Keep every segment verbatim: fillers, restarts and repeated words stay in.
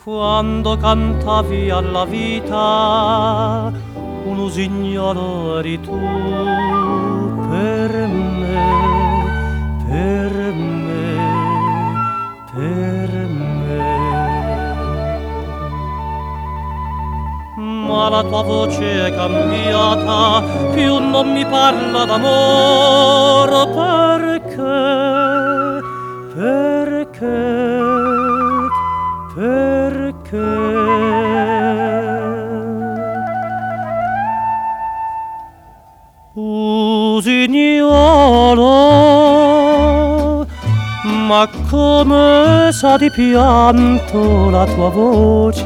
Quando cantavi alla vita un usignolo eri tu per me, per me, per me. Ma la tua voce è cambiata, più non mi parla d'amore, perché, perché, perché? Usignolo, ma come sa di pianto la tua voce,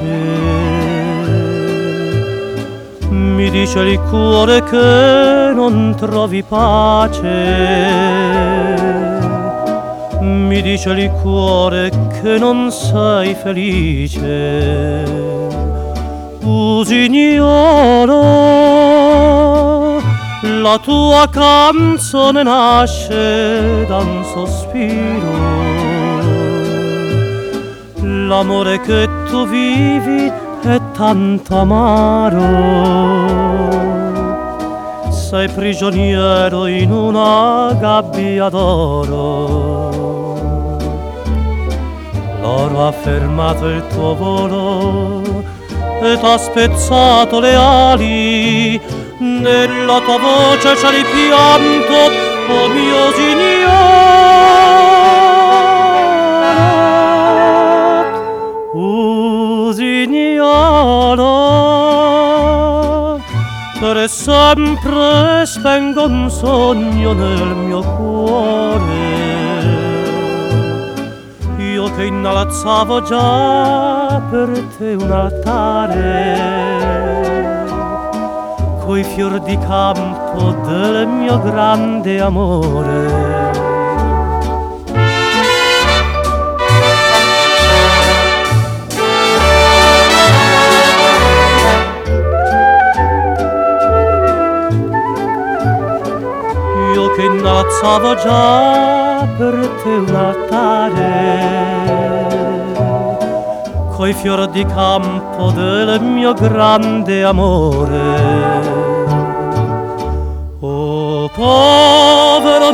mi dice il cuore che non trovi pace, mi dice il cuore che non sei felice. Usignolo, la tua canzone nasce da un sospiro, l'amore che tu vivi è tanto amaro, sei prigioniero in una gabbia d'oro. L'oro ha fermato il tuo volo e t'ha spezzato le ali, nella tua voce c'è il pianto, oh mio signore. Usignolo, per sempre spengo un sogno nel mio cuore, io che innalzavo già per te un altare, coi fior di campo del mio grande amore. Io che innalzavo già per te un altare, coi fior di campo del mio grande amore. Oh povero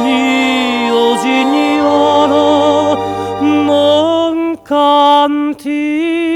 mio usignolo, non canti